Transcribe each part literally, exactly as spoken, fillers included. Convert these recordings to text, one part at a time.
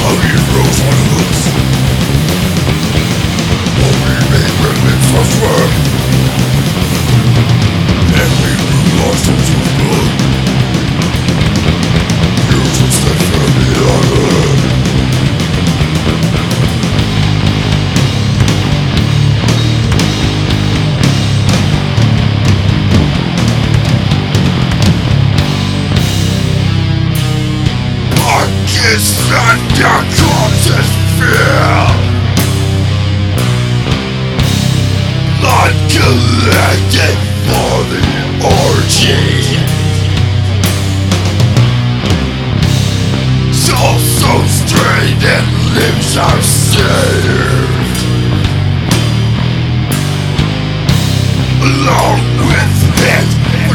It's thunder comes as fear, not collected for the orgy. Souls so strained and limbs are seared, along with it for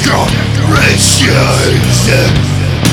decorations.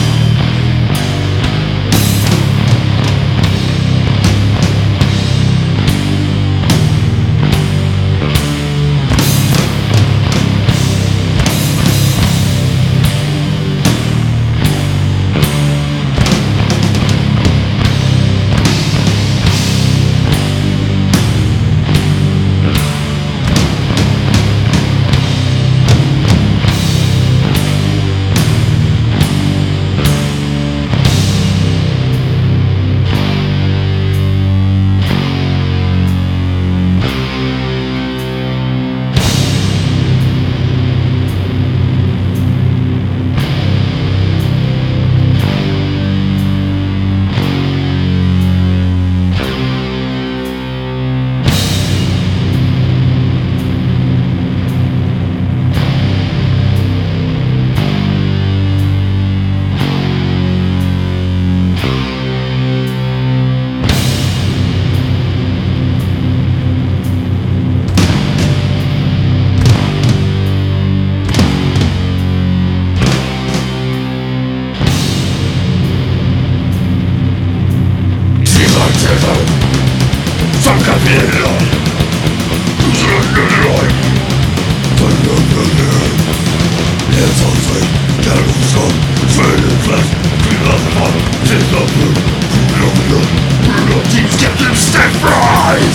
Some capilla, who's under the light, thunder the air. It's all sweet, terrible skull, faded flesh, clean off the bottom, take the blue, put it on the gun, put it on teams, get them steak fries.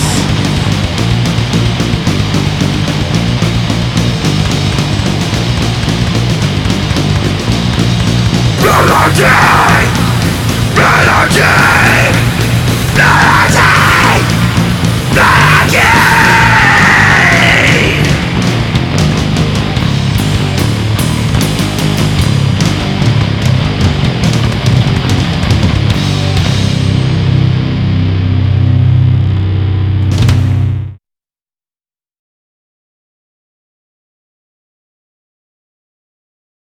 Melody! Melody! Melody!